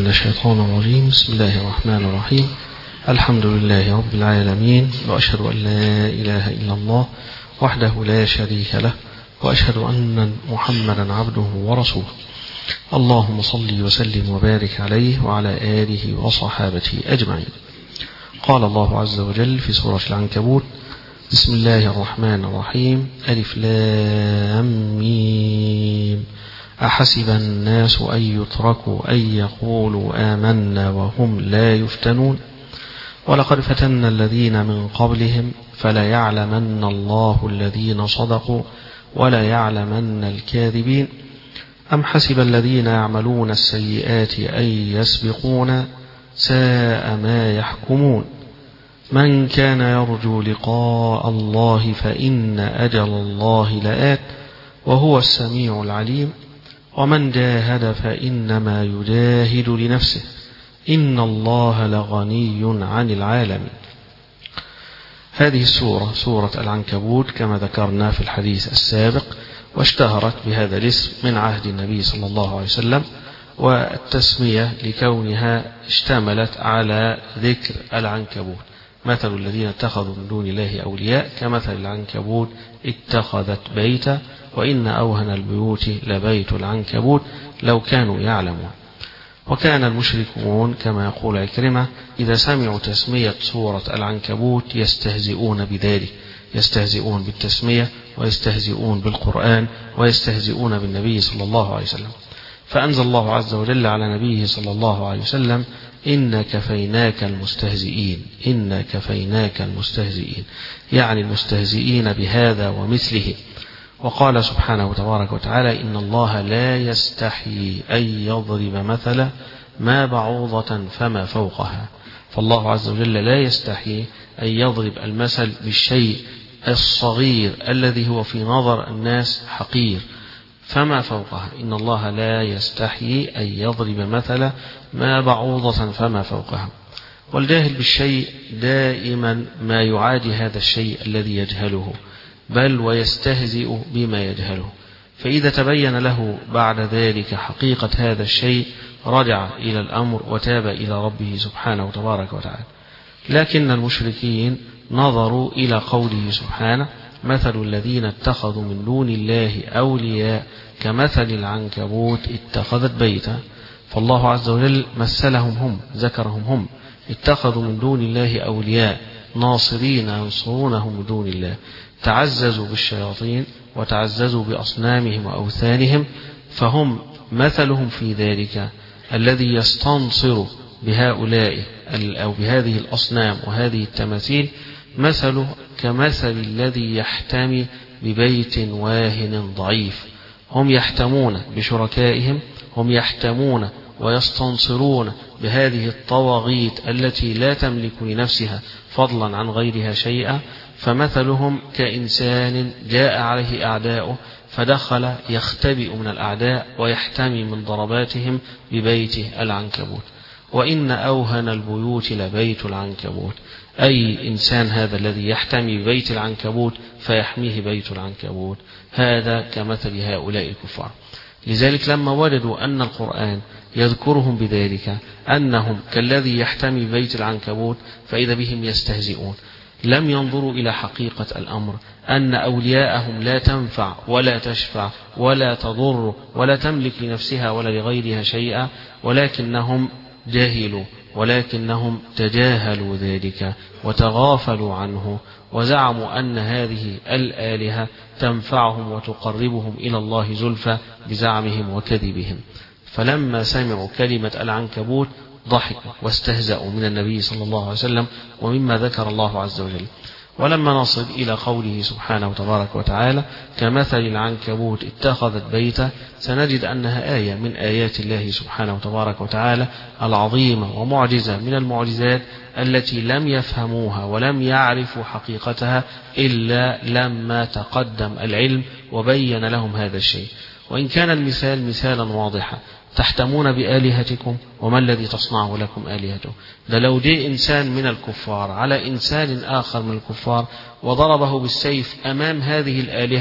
من الشيطان الرجيم. بسم الله الرحمن الرحيم. الحمد لله رب العالمين، وأشهد أن لا إله إلا الله وحده لا شريك له، وأشهد أن محمدا عبده ورسوله. اللهم صل وسلم وبارك عليه وعلى آله وصحابته أجمعين. قال الله عز وجل في سورة العنكبوت: بسم الله الرحمن الرحيم. ألف لام ميم. أحسب الناس أن يتركوا أن يقولوا آمنا وهم لا يفتنون ولقد فتنا الذين من قبلهم فليعلمن الله الذين صدقوا وليعلمن الكاذبين. أم حسب الذين يعملون السيئات أن يسبقونا ساء ما يحكمون. من كان يرجو لقاء الله فإن أجل الله لآت وهو السميع العليم. ومن جاهد فإنما يجاهد لنفسه إن الله لغني عن العالمين. هذه السورة سورة العنكبوت كما ذكرنا في الحديث السابق، واشتهرت بهذا الاسم من عهد النبي صلى الله عليه وسلم، والتسمية لكونها اشتملت على ذكر العنكبوت. مثل الذين اتخذوا من دون الله أولياء كمثل العنكبوت اتخذت بيتا وإن أوهن البيوت لبيت العنكبوت لو كانوا يعلمون. وكان المشركون كما يقول عكرمة إذا سمعوا تسمية سورة العنكبوت يستهزئون بذلك، يستهزئون بالتسمية ويستهزئون بالقرآن ويستهزئون بالنبي صلى الله عليه وسلم. فأنزل الله عز وجل على نبيه صلى الله عليه وسلم: إن كفيناك المستهزئين، إن كفيناك المستهزئين، يعني المستهزئين بهذا ومثله. وقال سبحانه وتبارك وتعالى: إن الله لا يستحيي أن يضرب مثلا ما بعوضة فما فوقها. فالله عز وجل لا يستحيي أن يضرب المثل بالشيء الصغير الذي هو في نظر الناس حقير فما فوقها. إن الله لا يستحيي أن يضرب مثلا ما بعوضة فما فوقها. والجاهل بالشيء دائما ما يعادي هذا الشيء الذي يجهله، بل ويستهزئ بما يجهله. فإذا تبين له بعد ذلك حقيقة هذا الشيء رجع إلى الأمر وتاب إلى ربه سبحانه وتبارك وتعالى. لكن المشركين نظروا إلى قوله سبحانه: مثل الذين اتخذوا من دون الله أولياء كمثل العنكبوت اتخذت بيتا. فالله عز وجل مثلهم هم، ذكرهم هم، اتخذوا من دون الله أولياء ناصرين ينصرونهم من دون الله، تعززوا بالشياطين وتعززوا بأصنامهم وأوثانهم، فهم مثلهم في ذلك الذي يستنصر بهؤلاء أو بهذه الأصنام وهذه التماثيل مثله كمثل الذي يحتمي ببيت واهن ضعيف. هم يحتمون بشركائهم، هم يحتمون ويستنصرون بهذه الطواغيت التي لا تملك لنفسها فضلا عن غيرها شيئا. فمثلهم كإنسان جاء عليه أعداؤه فدخل يختبئ من الأعداء ويحتمي من ضرباتهم ببيته العنكبوت. وإن أوهن البيوت لبيت العنكبوت، أي إنسان هذا الذي يحتمي ببيت العنكبوت فيحميه بيت العنكبوت، هذا كمثل هؤلاء الكفار. لذلك لما وجدوا أن القرآن يذكرهم بذلك أنهم كالذي يحتمي ببيت العنكبوت فإذا بهم يستهزئون، لم ينظروا إلى حقيقة الأمر أن أولياءهم لا تنفع ولا تشفع ولا تضر ولا تملك لنفسها ولا لغيرها شيئا، ولكنهم جاهلوا، ولكنهم تجاهلوا ذلك وتغافلوا عنه، وزعموا أن هذه الآلهة تنفعهم وتقربهم إلى الله زلفى بزعمهم وكذبهم. فلما سمعوا كلمة العنكبوت ضحكوا واستهزأوا من النبي صلى الله عليه وسلم ومما ذكر الله عز وجل. ولما نصل إلى قوله سبحانه وتبارك وتعالى: كمثل العنكبوت اتخذت بيتا، سنجد أنها آية من آيات الله سبحانه وتبارك وتعالى العظيمة ومعجزة من المعجزات التي لم يفهموها ولم يعرفوا حقيقتها إلا لما تقدم العلم وبين لهم هذا الشيء. وإن كان المثال مثالا واضحا: تحتمون بآلهتكم وما الذي تصنعه لكم آلهته. ده لو جاء إنسان من الكفار على إنسان آخر من الكفار وضربه بالسيف أمام هذه الآلهة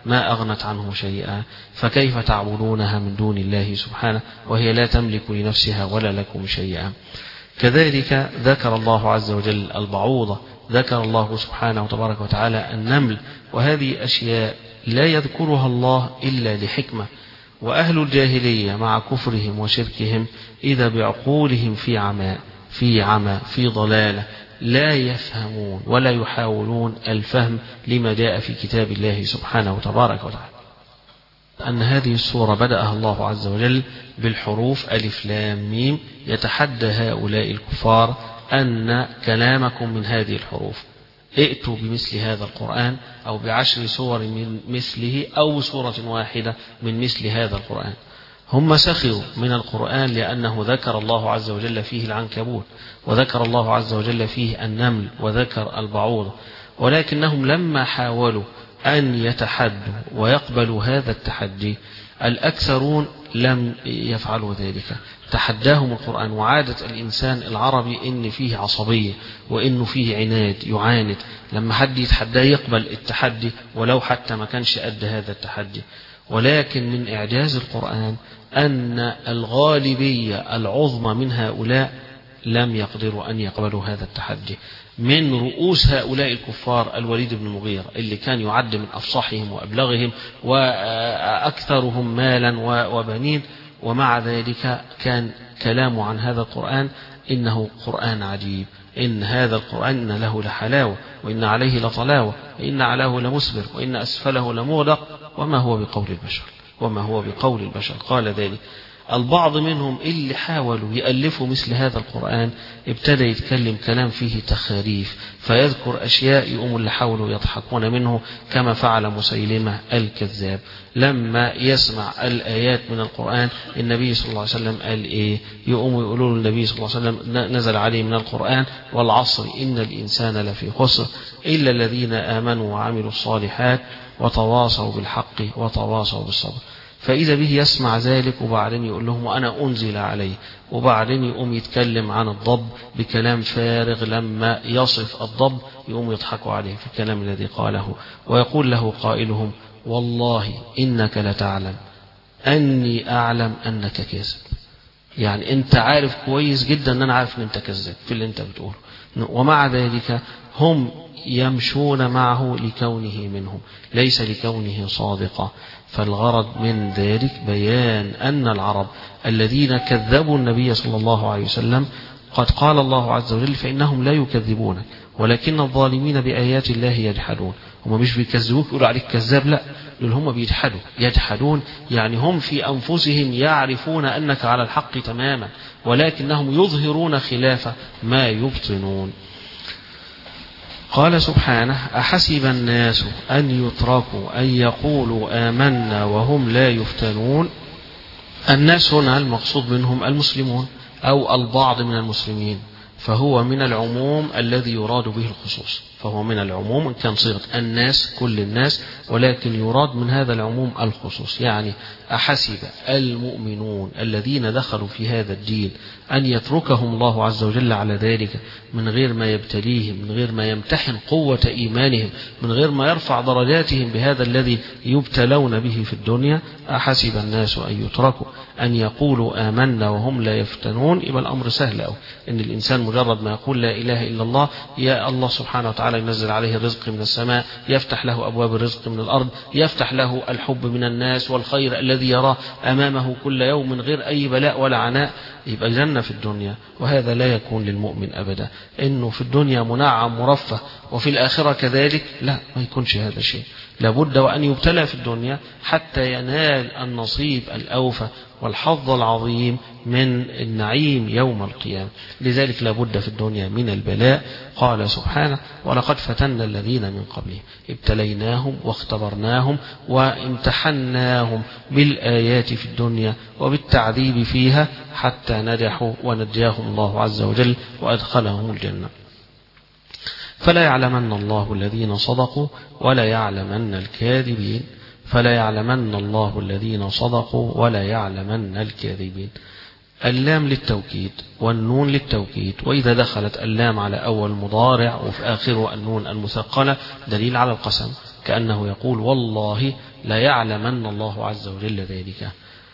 ما أغنت عنهم شيئا، فكيف تعبدونها من دون الله سبحانه وهي لا تملك لنفسها ولا لكم شيئا. كذلك ذكر الله عز وجل البعوضة، ذكر الله سبحانه وتبارك وتعالى النمل، وهذه أشياء لا يذكرها الله إلا لحكمة. وأهل الجاهلية مع كفرهم وشركهم إذا بعقولهم في عمى في ضلالة، لا يفهمون ولا يحاولون الفهم لما جاء في كتاب الله سبحانه وتبارك وتعالى. أن هذه السورة بدأها الله عز وجل بالحروف ألف لام ميم، يتحدى هؤلاء الكفار أن كلامكم من هذه الحروف، ائتوا بمثل هذا القرآن أو بعشر سور من مثله أو سورة واحدة من مثل هذا القرآن. هم سخروا من القرآن لأنه ذكر الله عز وجل فيه العنكبوت، وذكر الله عز وجل فيه النمل، وذكر البعوض، ولكنهم لما حاولوا أن يتحدوا ويقبلوا هذا التحدي الأكثرون لم يفعلوا ذلك. تحداهم القرآن، وعادة الإنسان العربي إن فيه عصبية وإنه فيه عناد، يعاند لما حد يتحداه يقبل التحدي ولو حتى ما كانش قد هذا التحدي. ولكن من إعجاز القرآن أن الغالبية العظمى من هؤلاء لم يقدروا أن يقبلوا هذا التحدي. من رؤوس هؤلاء الكفار الوليد بن المغيرة اللي كان يعد من أفصحهم وأبلغهم وأكثرهم مالا وبنين، ومع ذلك كان كلامه عن هذا القرآن إنه قرآن عجيب، إن هذا القرآن إن له لحلاوة، وإن عليه لطلاوة، وإن علاه لمسبر، وإن أسفله لمغدق، وما هو بقول البشر. قال ذلك البعض منهم اللي حاولوا يألفوا مثل هذا القرآن ابتدى يتكلم كلام فيه تخاريف، فيذكر أشياء يقوموا اللي حاولوا يضحكون منه، كما فعل مسيلمة الكذاب لما يسمع الآيات من القرآن. النبي صلى الله عليه وسلم قال إيه؟ يقوموا يقولوا النبي صلى الله عليه وسلم نزل عليه من القرآن والعصر إن الإنسان لفي خسر إلا الذين آمنوا وعملوا الصالحات وتواصوا بالحق وتواصوا بالصبر. فإذا به يسمع ذلك وبعدين يقول لهم وأنا أنزل عليه، وبعدين يقوم يتكلم عن الضب بكلام فارغ، لما يصف الضب يقوم يضحكوا عليه في الكلام الذي قاله، ويقول له قائلهم والله إنك لتعلم أني أعلم أنك كاذب. يعني أنت عارف كويس جدا أن أنا عارف أن أنت كذاب في اللي أنت بتقوله، ومع ذلك هم يمشون معه لكونه منهم ليس لكونه صادقا. فالغرض من ذلك بيان أن العرب الذين كذبوا النبي صلى الله عليه وسلم قد قال الله عز وجل فإنهم لا يكذبونك ولكن الظالمين بآيات الله يجحدون. هم مش بيكذبوك يقولوا عليك كذاب، لا، دول هم بيجحدوا، يجحدون يعني هم في أنفسهم يعرفون أنك على الحق تماما، ولكنهم يظهرون خلاف ما يبطنون. قال سبحانه أحسب الناس أن يتركوا أن يقولوا آمنا وهم لا يفتنون. الناس هنا المقصود منهم المسلمون أو البعض من المسلمين، فهو من العموم الذي يراد به الخصوص، فهو من العموم إن كان صيغة الناس كل الناس، ولكن يراد من هذا العموم الخصوص. يعني أحسب المؤمنون الذين دخلوا في هذا الدين أن يتركهم الله عز وجل على ذلك من غير ما يبتليهم، من غير ما يمتحن قوة إيمانهم، من غير ما يرفع درجاتهم بهذا الذي يبتلون به في الدنيا. أحسب الناس أن يتركوا أن يقولوا آمنا وهم لا يفتنون. يبقى الأمر سهل أوي، إن الإنسان مجرد ما يقول لا إله إلا الله، يا الله سبحانه وتعالى ينزل عليه الرزق من السماء، يفتح له أبواب الرزق من الأرض، يفتح له الحب من الناس والخير الذي يراه أمامه كل يوم من غير أي بلاء ولا عناء، يبقى جنة في الدنيا. وهذا لا يكون للمؤمن أبدا، إنه في الدنيا منعم مرفه وفي الآخرة كذلك، لا، ما يكونش هذا شيء. لابد وأن يبتلى في الدنيا حتى ينال النصيب الأوفى والحظ العظيم من النعيم يوم القيامة. لذلك لابد في الدنيا من البلاء. قال سبحانه ولقد فتنا الذين من قبلهم ابتليناهم واختبرناهم وامتحناهم بالآيات في الدنيا وبالتعذيب فيها حتى نجحوا ونجاهم الله عز وجل وأدخلهم الجنة. فلا يعلمن الله الذين صدقوا ولا يعلمن الكاذبين. فلا يعلمن الله الذين صدقوا ولا يعلمن الكاذبين. اللام للتوكيد والنون للتوكيد، وإذا دخلت اللام على أول مضارع وفي آخره النون المثقلة دليل على القسم، كأنه يقول والله لا يعلمن الله عز وجل ذلك.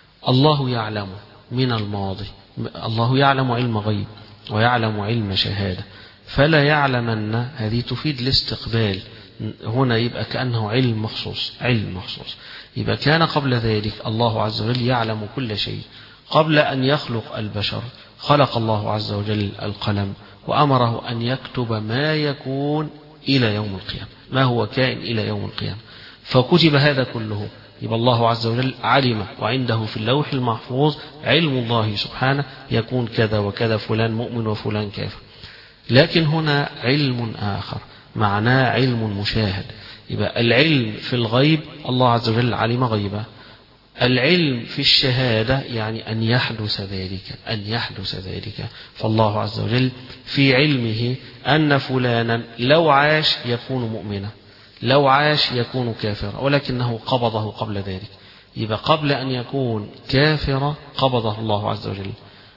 الله يعلم من الماضي، الله يعلم علم غيب ويعلم علم شهادة، فلا يعلمن هذه تفيد الاستقبال، هنا يبقى كأنه علم مخصوص، علم مخصوص. يبقى كان قبل ذلك الله عز وجل يعلم كل شيء. قبل أن يخلق البشر خلق الله عز وجل القلم وأمره أن يكتب ما يكون إلى يوم القيامة، ما هو كائن إلى يوم القيامة، فكتب هذا كله. يبقى الله عز وجل علم، وعنده في اللوح المحفوظ علم الله سبحانه يكون كذا وكذا، فلان مؤمن وفلان كافر. لكن هنا علم آخر معناه علم مشاهد. يبقى العلم في الغيب الله عز وجل علم غيبه، العلم في الشهادة يعني أن يحدث ذلك، أن يحدث ذلك. فالله عز وجل في علمه أن فلانا لو عاش يكون مؤمنا، لو عاش يكون كافرا، ولكنه قبضه قبل ذلك. يبقى قبل أن يكون كافرا قبضه الله عز وجل،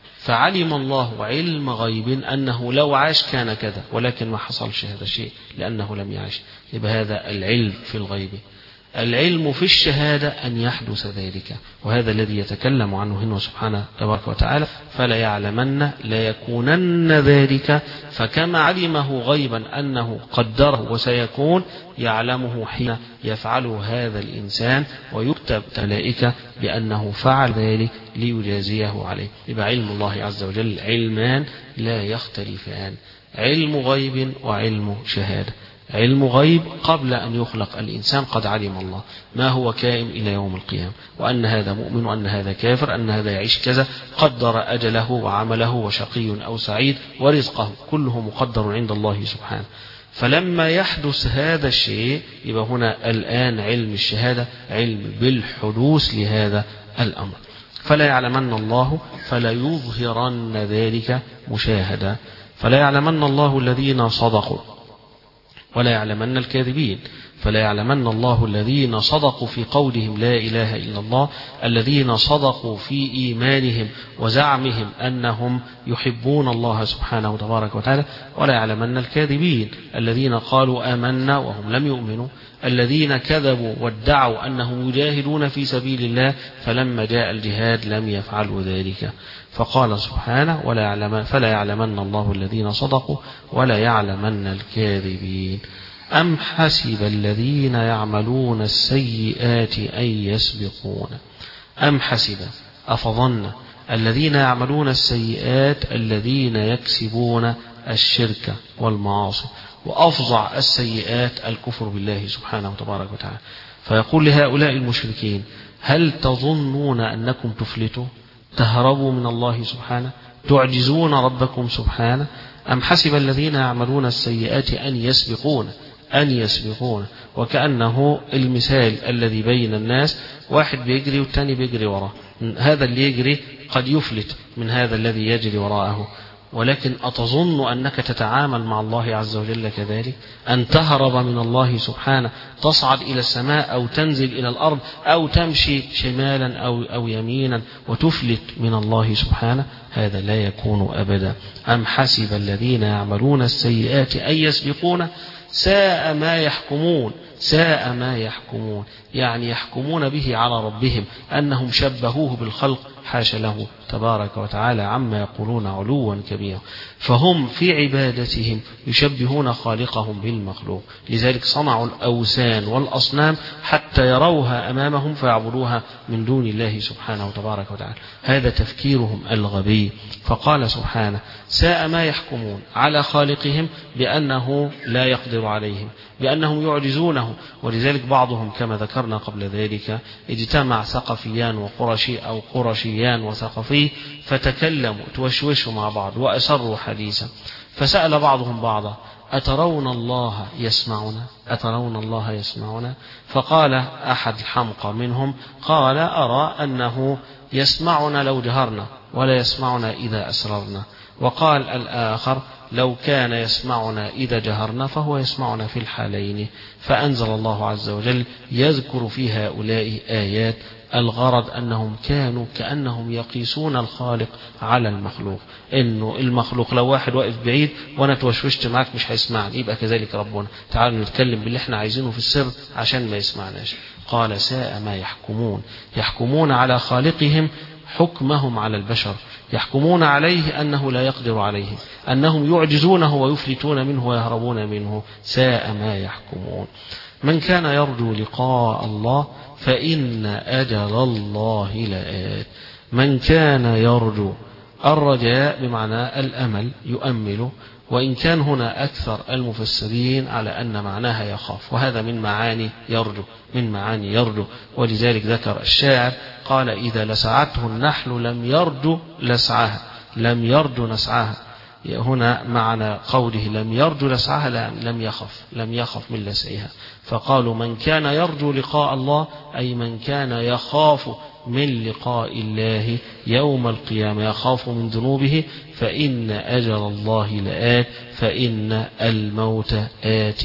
فعلم الله علم غيب أنه لو عاش كان كذا، ولكن ما حصلش هذا الشيء لأنه لم يعش. يبقى هذا العلم في الغيب. العلم في الشهادة أن يحدث ذلك، وهذا الذي يتكلم عنه هنا سبحانه تبارك وتعالى، فلا يعلمن لا يكونن ذلك. فكما علمه غيبا أنه قدره وسيكون، يعلمه حين يفعل هذا الإنسان ويكتب ملائكة بأنه فعل ذلك ليجازيه عليه. يبقى علم الله عز وجل علمان لا يختلفان، علم غيب وعلم شهادة. علم غيب قبل أن يخلق الإنسان قد علم الله ما هو كائن إلى يوم القيامة، وأن هذا مؤمن وأن هذا كافر، أن هذا يعيش كذا، قدر أجله وعمله وشقي أو سعيد ورزقه، كله مقدر عند الله سبحانه. فلما يحدث هذا الشيء يبقى هنا الآن علم الشهادة علم بالحدوث لهذا الأمر. فلا يعلمن الله فلا يظهرن ذلك مشاهدا، فلا يعلمن الله الذين صدقوا ولا يعلمن الكاذبين. فلا يعلمن الله الذين صدقوا في قولهم لا إله إلا الله، الذين صدقوا في إيمانهم وزعمهم أنهم يحبون الله سبحانه وتبارك وتعالى. ولا يعلمن الكاذبين الذين قالوا آمنا وهم لم يؤمنوا، الذين كذبوا وادعوا أنهم يجاهدون في سبيل الله فلما جاء الجهاد لم يفعلوا ذلك. فقال سبحانه فلا يعلمن الله الذين صدقوا ولا يعلمن الكاذبين. أم حسب الذين يعملون السيئات أن يسبقون، أم حسب أفظن الذين يعملون السيئات الذين يكسبون الشرك والمعاصي، وأفظع السيئات الكفر بالله سبحانه وتبارك وتعالى. فيقول لهؤلاء المشركين هل تظنون أنكم تفلتوا، تهربوا من الله سبحانه، تعجزون ربكم سبحانه؟ أم حسب الذين يعملون السيئات أن يسبقون، وكأنه المثال الذي بين الناس، واحد بيجري والتاني بيجري وراه، هذا اللي يجري قد يفلت من هذا الذي يجري وراءه، ولكن أتظن أنك تتعامل مع الله عز وجل كذلك؟ أن تهرب من الله سبحانه، تصعد إلى السماء أو تنزل إلى الأرض أو تمشي شمالا أو يمينا وتفلت من الله سبحانه؟ هذا لا يكون أبدا. أم حسب الذين يعملون السيئات أن يسبقون، ساء ما يحكمون، ساء ما يحكمون، يعني يحكمون به على ربهم أنهم شبهوه بالخلق، حاشا له تبارك وتعالى عما يقولون علوا كبيرا. فهم في عبادتهم يشبهون خالقهم بالمخلوق، لذلك صنعوا الأوثان والأصنام حتى يروها أمامهم فيعبدوها من دون الله سبحانه وتبارك وتعالى. هذا تفكيرهم الغبي. فقال سبحانه ساء ما يحكمون على خالقهم بأنه لا يقدر عليهم، بأنهم يعجزونه. ولذلك بعضهم كما ذكرنا قبل ذلك اجتمع ثقفيان وقرشي أو قرشيان وثقفي فتكلموا توشوشوا مع بعض وأسروا حديثا، فسأل بعضهم بعضا أترون الله يسمعنا، أترون الله يسمعنا؟ فقال أحد الحمقى منهم قال أرى أنه يسمعنا لو جهرنا ولا يسمعنا إذا أسررنا. وقال الآخر لو كان يسمعنا إذا جهرنا فهو يسمعنا في الحالين. فأنزل الله عز وجل يذكر في هؤلاء آيات الغرض أنهم كانوا كأنهم يقيسون الخالق على المخلوق، إنه المخلوق لو واحد واقف بعيد وأنا توشوشت معك مش هيسمعني، يبقى كذلك ربنا، تعالوا نتكلم باللي احنا عايزينه في السر عشان ما يسمعناش. قال ساء ما يحكمون، يحكمون على خالقهم حكمهم على البشر، يحكمون عليه أنه لا يقدر عليهم، أنهم يعجزونه ويفلتون منه ويهربون منه. ساء ما يحكمون. من كان يرجو لقاء الله فإن أجل الله لآت. من كان يرجو، الرجاء بمعنى الأمل يؤمل، وإن كان هنا أكثر المفسرين على أن معناها يخاف، وهذا من معاني يرجو، من معاني يرجو. ولذلك ذكر الشاعر قال إذا لسعته النحل لم يرجو لسعها، لم يرجو نسعها. هنا معنى قوله لم يرجو لسعها لم يخف من لسعها. فقالوا من كان يرجو لقاء الله أي من كان يخاف من لقاء الله يوم القيامة، يخاف من ذنوبه، فإن أجل الله لآت، فإن الموت آت.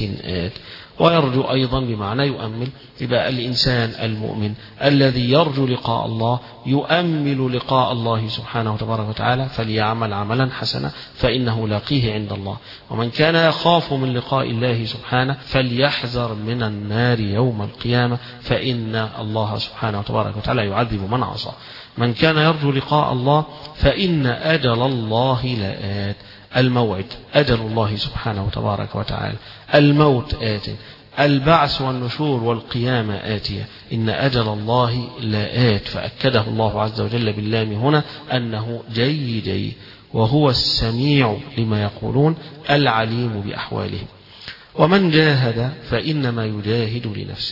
ويرجو أيضا بمعنى يؤمل، يبقى الإنسان المؤمن الذي يرجو لقاء الله يؤمل لقاء الله سبحانه وتبارك وتعالى فليعمل عملا حسنا فإنه لاقيه عند الله. ومن كان يخاف من لقاء الله سبحانه فليحذر من النار يوم القيامة، فإن الله سبحانه وتبارك وتعالى يعذب من عصى. من كان يرجو لقاء الله فإن أجل الله لآت. الموعد أجل الله سبحانه وتبارك وتعالى، الموت آت، البعث والنشور والقيامة آتية، إن أجل الله لآت. فأكده الله عز وجل باللام هنا أنه جي وهو السميع لما يقولون العليم بأحوالهم. ومن جاهد فإنما يجاهد لنفسه،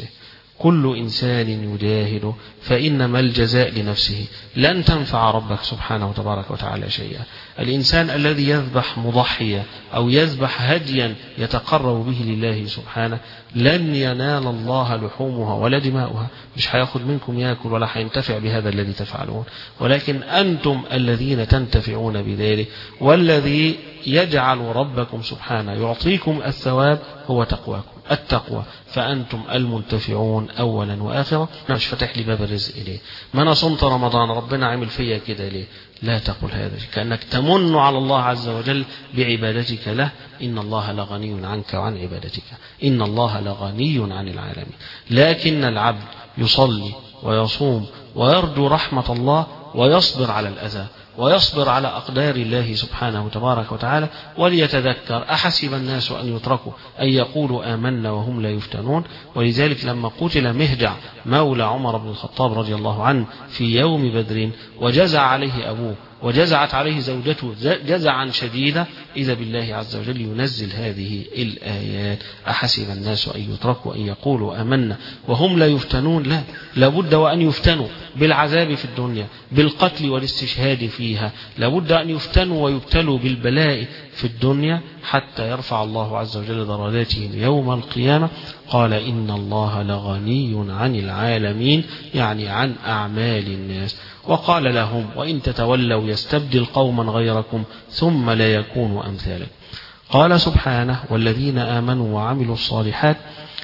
كل إنسان يجاهد فإنما الجزاء لنفسه، لن تنفع ربك سبحانه وتبارك وتعالى شيئا. الإنسان الذي يذبح مضحية أو يذبح هديا يتقرب به لله سبحانه لن ينال الله لحومها ولا دماؤها، مش هياخد منكم ياكل ولا هينتفع بهذا الذي تفعلون، ولكن أنتم الذين تنتفعون بذلك. والذي يجعل ربكم سبحانه يعطيكم الثواب هو تقواكم، التقوى، فأنتم المنتفعون أولا وآخرا. مش فتح لي باب الرزق ليه؟ ما أنا صمت رمضان ربنا عمل فيا كده ليه؟ لا تقل هذا، كأنك تمن على الله عز وجل بعبادتك له. إن الله لغني عنك وعن عبادتك، إن الله لغني عن العالمين. لكن العبد يصلي ويصوم ويرجو رحمة الله ويصبر على الأذى ويصبر على أقدار الله سبحانه تبارك وتعالى. وليتذكر أحسب الناس أن يتركوا أن يقولوا آمنا وهم لا يفتنون. ولذلك لما قتل مهجع مولى عمر بن الخطاب رضي الله عنه في يوم بدر وجزع عليه أبوه وجزعت عليه زوجته جزعا شديدا، إذا بالله عز وجل ينزل هذه الآيات أحسب الناس أن يتركوا أن يقولوا آمنا وهم لا يفتنون. لا، لابد وأن يفتنوا بالعذاب في الدنيا، بالقتل والاستشهاد فيها، لابد أن يفتنوا ويبتلوا بالبلاء في الدنيا حتى يرفع الله عز وجل درجاتهم يوم القيامة. قال إن الله لغني عن العالمين، يعني عن أعمال الناس. وقال لهم وإن تتولوا يستبدل قوما غيركم ثم لا يكونوا أمثالكم. قال سبحانه والذين آمنوا وعملوا الصالحات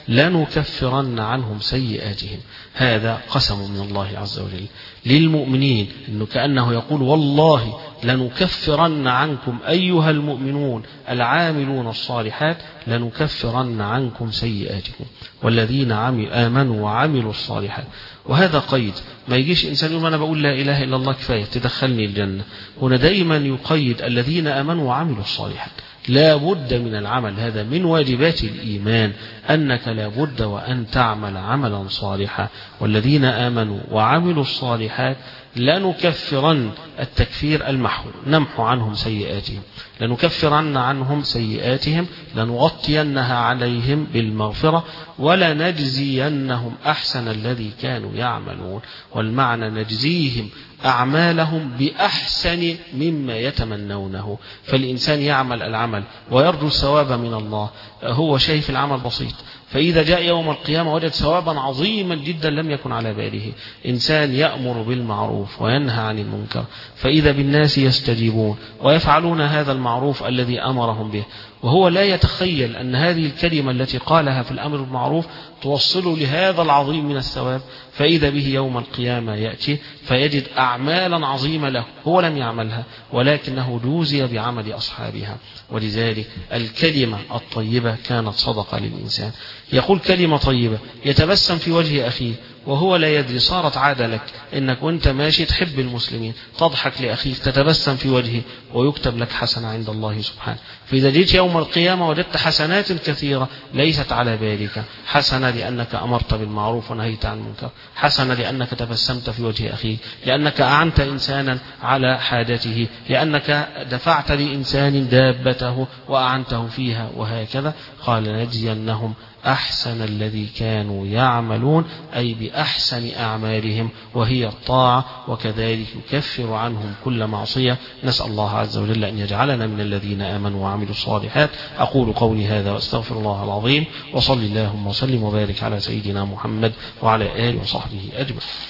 لنكفرن عنهم سيئاتهم. هذا قسم من الله عز وجل للمؤمنين، إنه كأنه يقول والله لنكفرن عنكم أيها المؤمنون العاملون الصالحات لنكفرن عنكم سيئاتكم والذين آمنوا وعملوا الصالحات. وهذا قيد، ما يجيش إنسان يقول أنا بقول لا إله إلا الله كفاية تدخلني الجنة. هنا دايما يقيد الذين آمنوا وعملوا الصالحات، لا بد من العمل، هذا من واجبات الإيمان أنك لا بد وأن تعمل عملا صالحا. والذين آمنوا وعملوا الصالحات لنكفرن، التكفير المحو، نمحو عنهم سيئاتهم، لنكفرن عنهم سيئاتهم، لنغطينها عليهم بالمغفرة، ولنجزينهم أحسن الذي كانوا يعملون. والمعنى نجزيهم أعمالهم بأحسن مما يتمنونه. فالإنسان يعمل العمل ويرجو الثواب من الله، هو شايف العمل بسيط، فإذا جاء يوم القيامة وجد ثوابا عظيما جدا لم يكن على باله. إنسان يأمر بالمعروف وينهى عن المنكر، فإذا بالناس يستجيبون ويفعلون هذا المعروف الذي أمرهم به، وهو لا يتخيل أن هذه الكلمة التي قالها في الأمر بالمعروف توصل لهذا العظيم من الثواب. فإذا به يوم القيامة يأتي فيجد أعمالا عظيمة له هو لم يعملها، ولكنه جوزي بعمل أصحابها. ولذلك الكلمة الطيبة كانت صدقة للإنسان. يقول كلمة طيبة يتبسم في وجه أخيه وهو لا يدري، صارت عادة لك إنك وانت ماشي تحب المسلمين، تضحك لأخيك، تتبسم في وجهه، ويكتب لك حسنة عند الله سبحانه. فإذا جئت يوم القيامة وجدت حسنات كثيرة ليست على بالك، حسنة لأنك أمرت بالمعروف ونهيت عن المنكر، حسنة لأنك تبسمت في وجه أخيك، لأنك أعنت إنسانا على حاجته، لأنك دفعت لإنسان دابته وأعنته فيها، وهكذا. قال نجزينهم أحسن الذي كانوا يعملون، أي بأحسن أعمالهم وهي الطاعة، وكذلك يكفر عنهم كل معصية. نسأل الله عز وجل أن يجعلنا من الذين آمنوا وعملوا الصالحات. أقول قولي هذا وأستغفر الله العظيم، وصل اللهم وسلم وبارك على سيدنا محمد وعلى آله وصحبه أجمعين.